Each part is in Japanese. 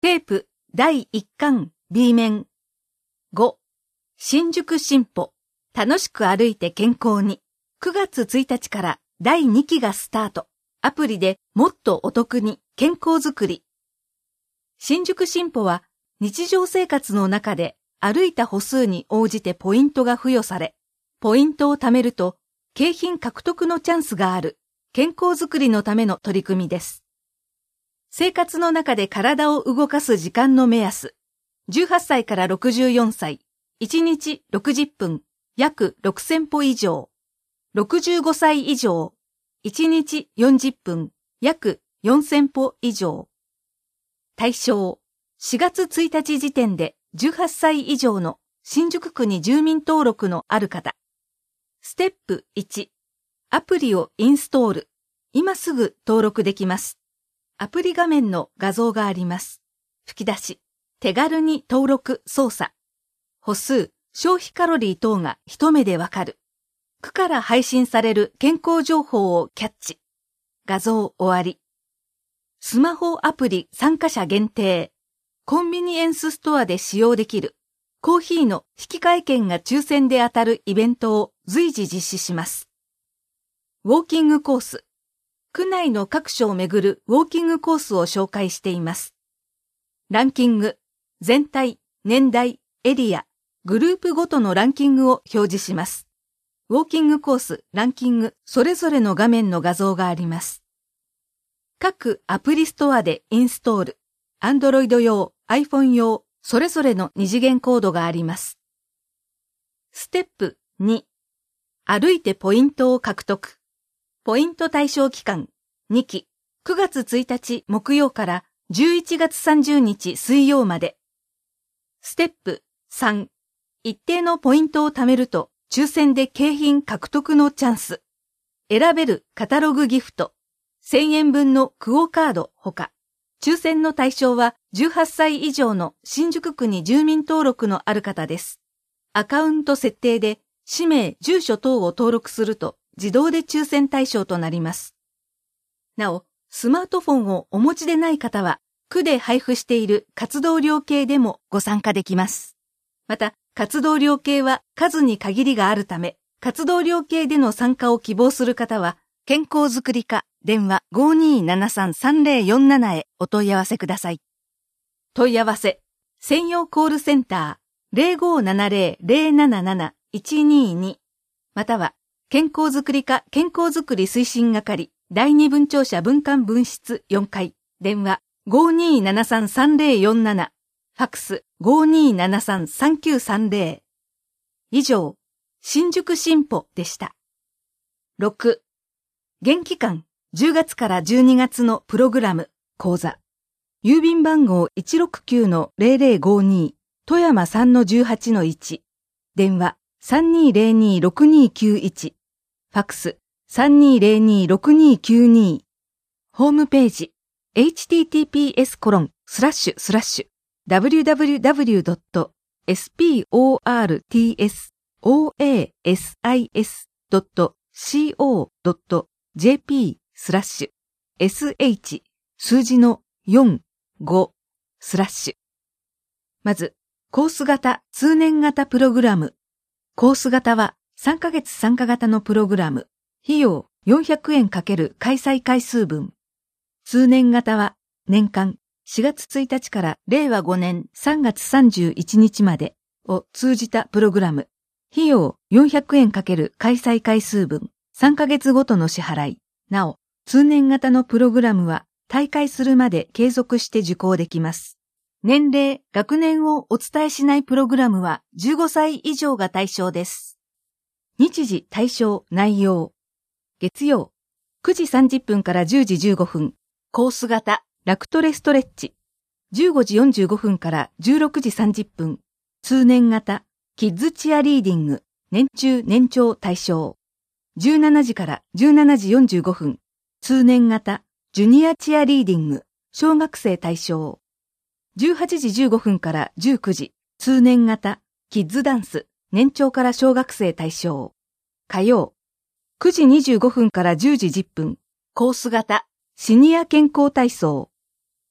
テープ第1巻 B 面。5、新宿進歩。楽しく歩いて健康に。9月1日から第2期がスタート。アプリでもっとお得に健康づくり。新宿進歩は日常生活の中で歩いた歩数に応じてポイントが付与され、ポイントを貯めると景品獲得のチャンスがある健康づくりのための取り組みです。生活の中で体を動かす時間の目安。18歳から64歳、1日60分、約6000歩以上。65歳以上、1日40分、約4000歩以上。対象、4月1日時点で18歳以上の新宿区に住民登録のある方。ステップ1、アプリをインストール。今すぐ登録できます。アプリ画面の画像があります。吹き出し、手軽に登録操作。歩数、消費カロリー等が一目でわかる。区から配信される健康情報をキャッチ。画像終わり。スマホアプリ参加者限定。コンビニエンスストアで使用できる。コーヒーの引換券が抽選で当たるイベントを随時実施します。ウォーキングコース。区内の各所を巡るウォーキングコースを紹介しています。ランキング、全体、年代、エリア、グループごとのランキングを表示します。ウォーキングコース、ランキング、それぞれの画面の画像があります。各アプリストアでインストール、Android 用、iPhone 用、それぞれの二次元コードがあります。ステップ2、歩いてポイントを獲得。ポイント対象期間、2期、9月1日木曜から11月30日水曜まで。ステップ3、一定のポイントを貯めると抽選で景品獲得のチャンス。選べるカタログギフト、1000円分のクオカードほか。抽選の対象は18歳以上の新宿区に住民登録のある方です。アカウント設定で氏名、住所等を登録すると自動で抽選対象となります。なお、スマートフォンをお持ちでない方は、区で配布している活動量計でもご参加できます。また、活動量計は数に限りがあるため、活動量計での参加を希望する方は、健康づくり課電話 5273-3047 へお問い合わせください。問い合わせ、専用コールセンター 0570-077-122 または、健康づくり課健康づくり推進係第二分庁舎分館分室4階電話 5273-3047 ファックス 5273-3930 以上、新宿進歩でした。6、現期間10月から12月のプログラム講座郵便番号 169-0052 富山 3-18-1 電話 3202-6291ファックス 3202-6292 ホームページ https://www.sportsoasis.co.jp /sh 数字の4、5まず、コース型通年型プログラム。コース型は3ヶ月参加型のプログラム。費用400円×開催回数分。通年型は年間4月1日から令和5年3月31日までを通じたプログラム。費用400円×開催回数分。3ヶ月ごとの支払い。なお、通年型のプログラムは退会するまで継続して受講できます。年齢、学年をお伝えしないプログラムは15歳以上が対象です。日時対象内容。月曜、9時30分から10時15分。コース型、ラクトレストレッチ。15時45分から16時30分。通年型、キッズチアリーディング。年中年長対象。17時から17時45分。通年型、ジュニアチアリーディング。小学生対象。18時15分から19時。通年型、キッズダンス。年長から小学生対象。火曜、9時25分から10時10分。コース型、シニア健康体操。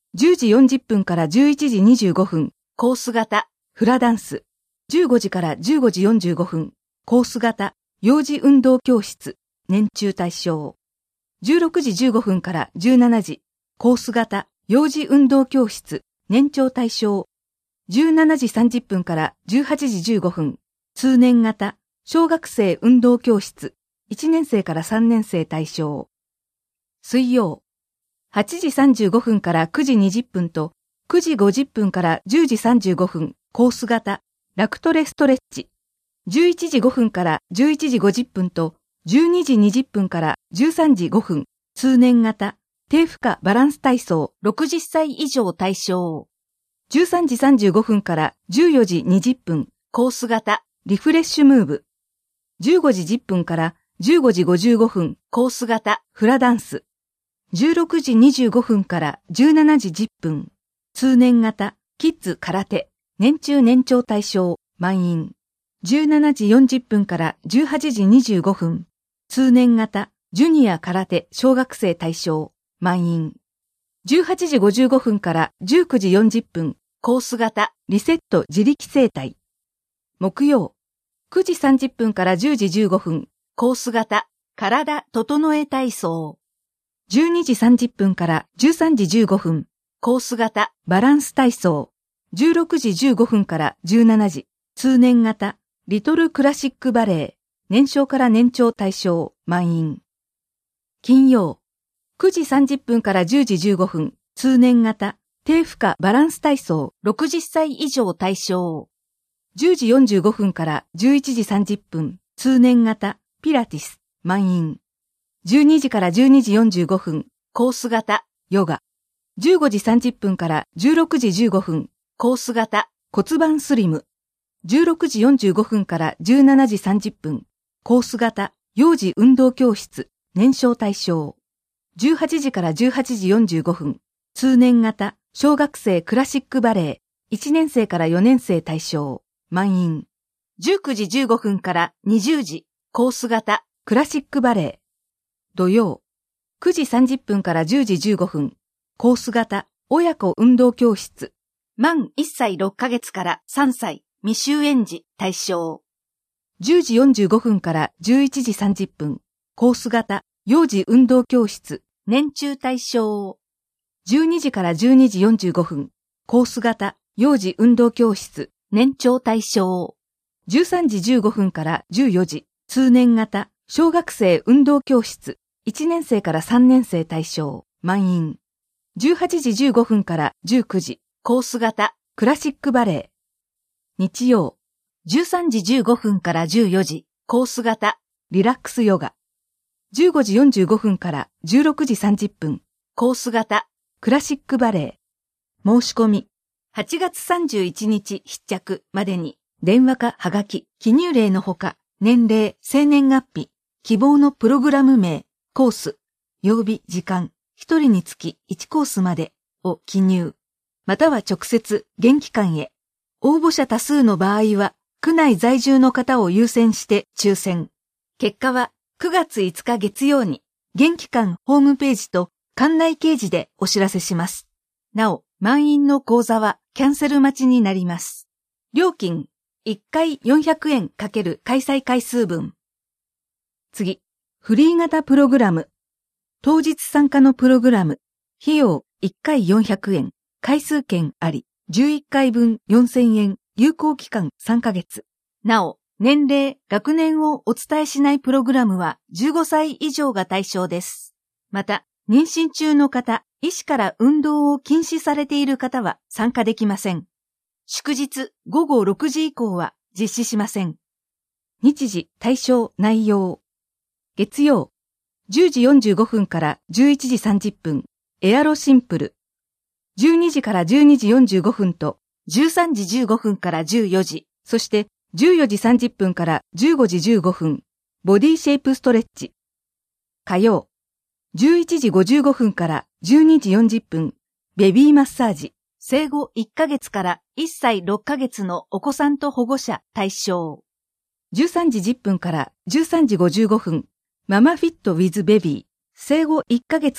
10時40分から11時25分、コース型、フラダンス。15時から15時45分、コース型、幼児運動教室、年中対象。16時15分から17時、コース型、幼児運動教室、年長対象。17時30分から18時15分、通年型、小学生運動教室、1年生から3年生対象。水曜、8時35分から9時20分と、9時50分から10時35分、コース型、ラクトレストレッチ。11時5分から11時50分と、12時20分から13時5分、通年型、低負荷バランス体操60歳以上対象。13時35分から14時20分、コース型、リフレッシュムーブ。15時10分から15時55分、コース型、フラダンス。16時25分から17時10分、通年型、キッズ空手、年中年長対象、満員。17時40分から18時25分、通年型、ジュニア空手、小学生対象、満員。18時55分から19時40分、コース型、リセット自力整体。木曜、9時30分から10時15分、コース型、体整え体操。12時30分から13時15分、コース型、バランス体操。16時15分から17時、通年型、リトルクラシックバレエ、年少から年長対象、満員。金曜、9時30分から10時15分、通年型、低負荷バランス体操60歳以上対象。10時45分から11時30分、通年型、ピラティス、満員。12時から12時45分、コース型、ヨガ。15時30分から16時15分、コース型、骨盤スリム。16時45分から17時30分、コース型、幼児運動教室、年少対象。18時から18時45分、通年型、小学生クラシックバレエ、1年生から4年生対象、満員。19時15分から20時、コース型、クラシックバレエ。土曜、9時30分から10時15分、コース型、親子運動教室。満1歳6ヶ月から3歳、未就園児対象。10時45分から11時30分、コース型、幼児運動教室、年中対象。12時から12時45分、コース型、幼児運動教室、年長対象。13時15分から14時、通年型、小学生運動教室、1年生から3年生対象、満員。18時15分から19時、コース型、クラシックバレエ。日曜、13時15分から14時、コース型、リラックスヨガ。15時45分から16時30分、コース型、クラシックバレエ。申し込み、8月31日必着までに、電話かはがき、記入例のほか、年齢、生年月日、希望のプログラム名、コース、曜日、時間、1人につき1コースまでを記入。または直接、現機関へ。応募者多数の場合は、区内在住の方を優先して抽選。結果は9月5日月曜に、現機関ホームページと館内掲示でお知らせします。なお、満員の講座はキャンセル待ちになります。料金、1回400円×開催回数分。次、フリー型プログラム。当日参加のプログラム。費用1回400円。回数券あり。11回分4000円。有効期間3ヶ月。なお、年齢、学年をお伝えしないプログラムは15歳以上が対象です。また、妊娠中の方、医師から運動を禁止されている方は参加できません。祝日午後6時以降は実施しません。日時、対象、内容。月曜、10時45分から11時30分、エアロシンプル。12時から12時45分と、13時15分から14時、そして14時30分から15時15分、ボディシェイプストレッチ。火曜、11時55分から12時40分、ベビーマッサージ。生後1ヶ月から1歳6ヶ月のお子さんと保護者対象。13時10分から13時55分、ママフィットウィズベビー。生後1ヶ月から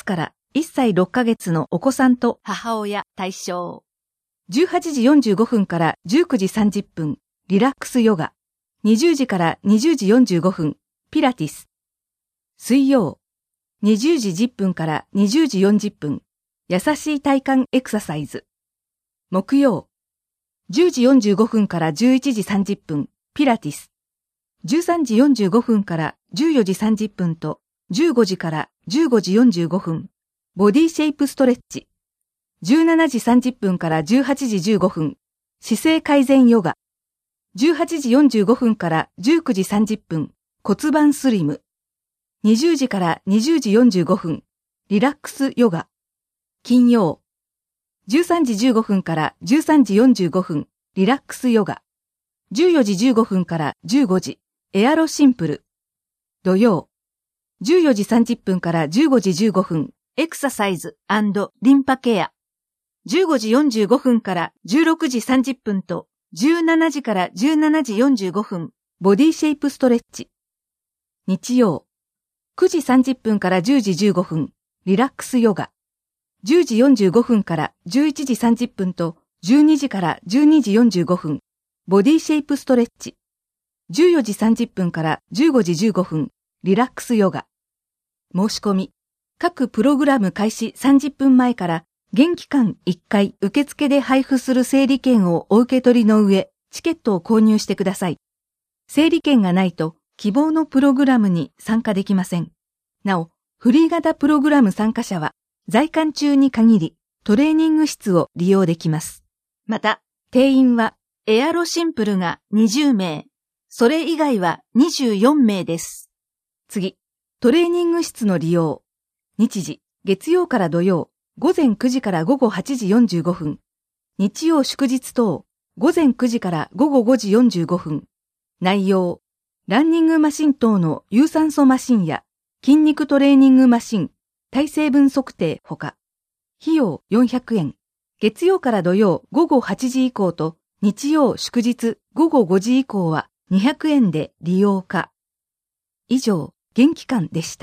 1歳6ヶ月のお子さんと母親対象。18時45分から19時30分、リラックスヨガ。20時から20時45分、ピラティス。水曜、20時10分から20時40分、優しい体幹エクササイズ。木曜、10時45分から11時30分、ピラティス。13時45分から14時30分と15時から15時45分、ボディシェイプストレッチ。17時30分から18時15分、姿勢改善ヨガ。18時45分から19時30分、骨盤スリム。20時から20時45分、リラックスヨガ。金曜。13時15分から13時45分、リラックスヨガ。14時15分から15時、エアロシンプル。土曜。14時30分から15時15分、エクササイズ&リンパケア。15時45分から16時30分と17時から17時45分、ボディシェイプストレッチ。日曜。9時30分から10時15分、リラックスヨガ。10時45分から11時30分と12時から12時45分、ボディシェイプストレッチ。14時30分から15時15分、リラックスヨガ。申し込み。各プログラム開始30分前から現期間1回受付で配布する整理券をお受け取りの上、チケットを購入してください。整理券がないと希望のプログラムに参加できません。なお、フリー型プログラム参加者は在館中に限りトレーニング室を利用できます。また、定員はエアロシンプルが20名、それ以外は24名です。次、トレーニング室の利用。日時、月曜から土曜、午前9時から午後8時45分。日曜祝日等、午前9時から午後5時45分。内容、ランニングマシン等の有酸素マシンや筋肉トレーニングマシン、体成分測定ほか。費用400円。月曜から土曜午後8時以降と日曜祝日午後5時以降は200円で利用可。以上、現期間でした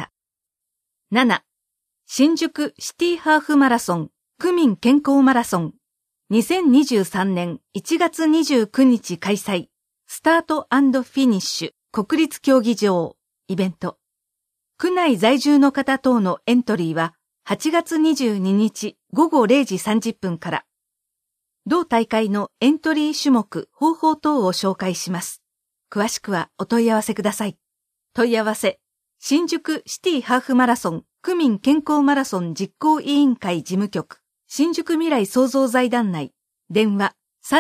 。7. 新宿シティハーフマラソン、区民健康マラソン。2023年1月29日開催。スタート&フィニッシュ、国立競技場、イベント。区内在住の方等のエントリーは8月22日午後0時30分から。同大会のエントリー種目、方法等を紹介します。詳しくはお問い合わせください。問い合わせ、新宿シティハーフマラソン、区民健康マラソン実行委員会事務局、新宿未来創造財団内、電話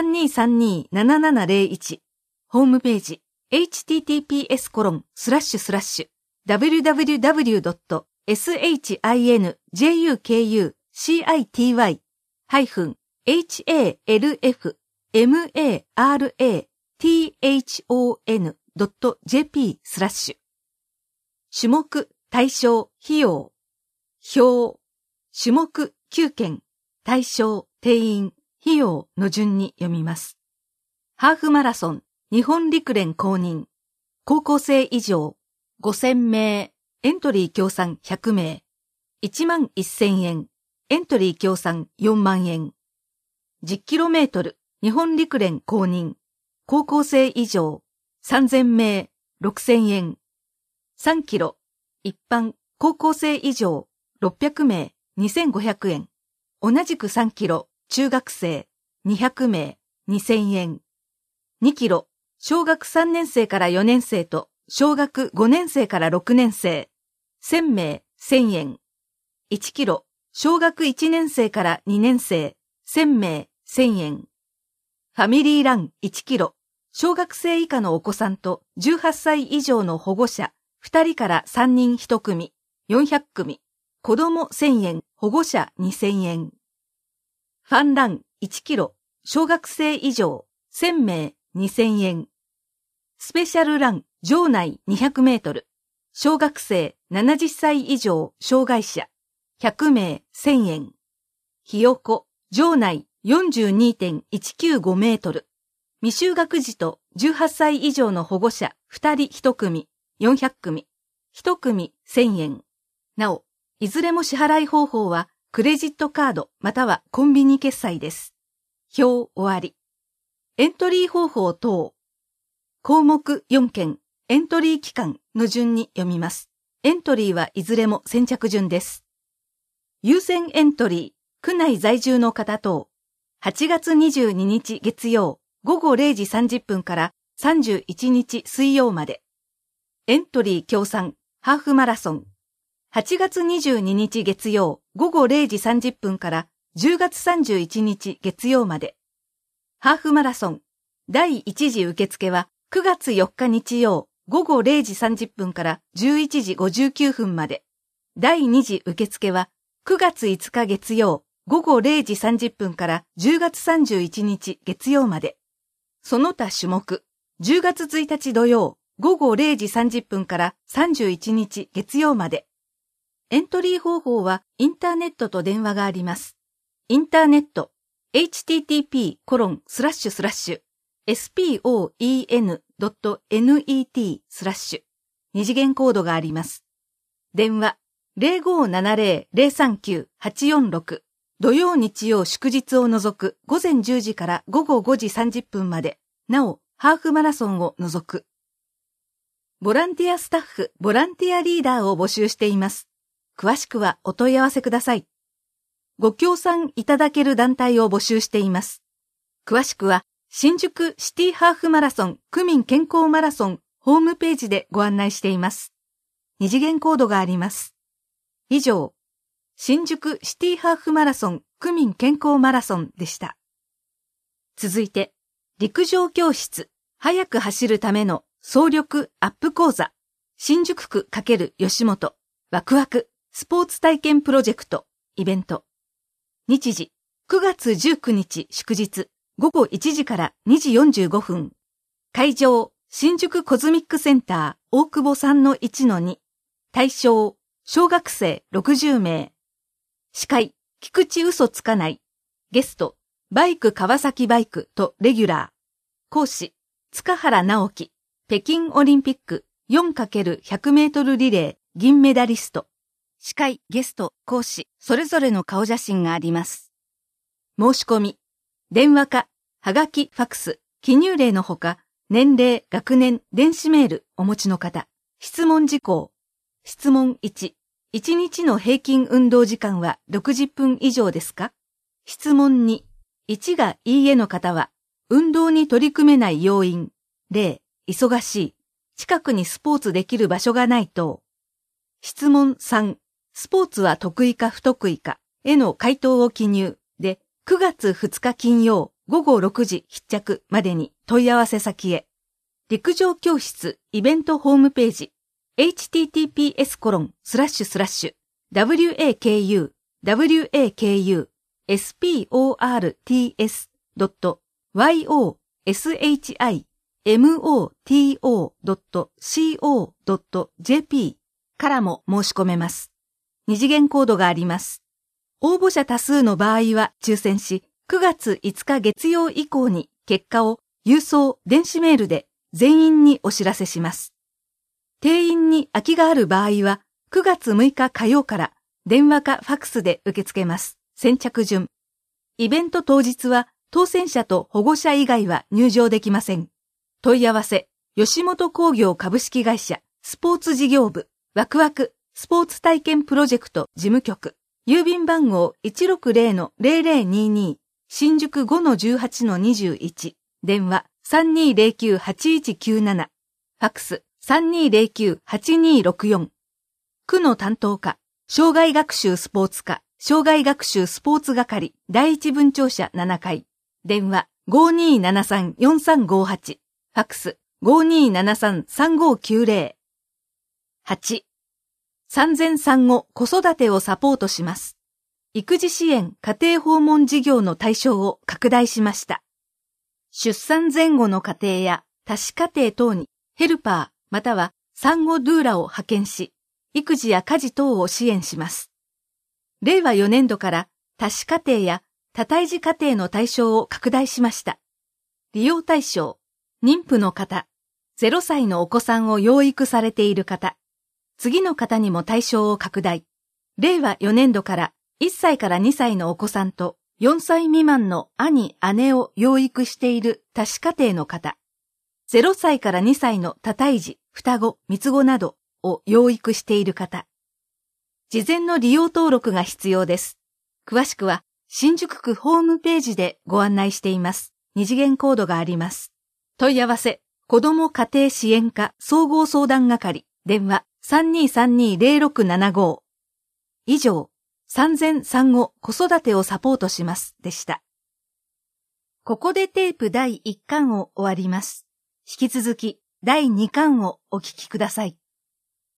3232-7701、ホームページ、https://www.shinichukcity-halfmarthon.jp/ 種目、対象、費用、表、種目、9件、対象、定員、費用の順に読みます。ハーフマラソン、日本陸連公認、高校生以上、5000名、エントリー協賛100名、11000円、エントリー協賛4万円。10km、日本陸連公認、高校生以上、3000名、6000円。3キロ、一般、高校生以上、600名、2500円。同じく3キロ、中学生、200名、2000円。2キロ、小学3年生から4年生と、小学5年生から6年生、1000名、1000円。1キロ、小学1年生から2年生、1000名、1000円。ファミリーラン1キロ、小学生以下のお子さんと18歳以上の保護者、2人から3人1組、400組。子供1000円、保護者2000円。ファンラン1キロ、小学生以上、1000名2000円。スペシャルラン、場内200メートル。小学生70歳以上、障害者、100名1000円。ひよこ、場内 42.195 メートル。未就学児と18歳以上の保護者2人1組、400組。1組1000円。なお、 いずれも支払い方法はクレジットカードまたはコンビニ決済です。表終わり。エントリー方法等。項目4件、エントリー期間の順に読みます。エントリーはいずれも先着順です。優先エントリー、区内在住の方等。8月22日月曜午後0時30分から31日水曜まで。エントリー協賛、ハーフマラソン。8月22日月曜午後0時30分から10月31日月曜まで。ハーフマラソン。第1次受付は9月4日日曜午後0時30分から11時59分まで。第2次受付は9月5日月曜午後0時30分から10月31日月曜まで。その他種目。10月1日土曜午後0時30分から31日月曜まで。エントリー方法はインターネットと電話があります。インターネット http://spoen.net/ 二次元コードがあります。電話 0570-039-846 土曜日曜祝日を除く午前10時から午後5時30分まで。なお、ハーフマラソンを除く。ボランティアスタッフ、ボランティアリーダーを募集しています。詳しくはお問い合わせください。ご協賛いただける団体を募集しています。詳しくは、新宿シティハーフマラソン区民健康マラソンホームページでご案内しています。二次元コードがあります。以上、新宿シティハーフマラソン区民健康マラソンでした。続いて、陸上教室、速く走るための走力アップ講座、新宿区×吉本、ワクワク、スポーツ体験プロジェクト、イベント。日時、9月19日祝日、午後1時から2時45分。会場、新宿コズミックセンター、大久保 3-1-2。対象、小学生60名。司会、菊池嘘つかない。ゲスト、バイク川崎バイクとレギュラー。講師、塚原直樹。北京オリンピック 4×100 メートルリレー銀メダリスト。司会、ゲスト、講師、それぞれの顔写真があります。申し込み。電話か、はがき、ファクス、記入例のほか、年齢、学年、電子メールお持ちの方。質問事項。質問1。1日の平均運動時間は60分以上ですか？質問2。1がいいえの方は、運動に取り組めない要因。例、忙しい。近くにスポーツできる場所がない等。質問3。スポーツは得意か不得意かへの回答を記入で、9月2日金曜午後6時必着までに問い合わせ先へ。陸上教室イベントホームページ https://wakusportimo.co.jp からも申し込めます。二次元コードがあります。応募者多数の場合は抽選し、9月5日月曜以降に結果を郵送、電子メールで全員にお知らせします。定員に空きがある場合は9月6日火曜から電話かファクスで受け付けます。先着順。イベント当日は当選者と保護者以外は入場できません。問い合わせ、吉本工業株式会社スポーツ事業部ワクワクスポーツ体験プロジェクト事務局。郵便番号 160-0022 新宿 5-18-21 電話 3209-8197 ファクス 3209-8264 区の担当課障害学習スポーツ課障害学習スポーツ係第一分庁舎7階電話 5273-4358 ファクス 5273-3590 8産前産後子育てをサポートします。育児支援家庭訪問事業の対象を拡大しました。出産前後の家庭や多子家庭等にヘルパーまたは産後ドゥーラを派遣し、育児や家事等を支援します。令和4年度から多子家庭や多胎児家庭の対象を拡大しました。利用対象、妊婦の方、0歳のお子さんを養育されている方、次の方にも対象を拡大。 令和4年度から1歳から2歳のお子さんと4歳未満の兄、姉を養育している多子家庭の方、0歳から2歳の多胎児、双子、三つ子などを養育している方。事前の利用登録が必要です。詳しくは新宿区ホームページでご案内しています。2次元コードがあります。問い合わせ、子ども家庭支援課総合相談係、電話 3232-0675。以上、産前産後子育てをサポートしますでした。ここでテープ第1巻を終わります。引き続き第2巻をお聞きください。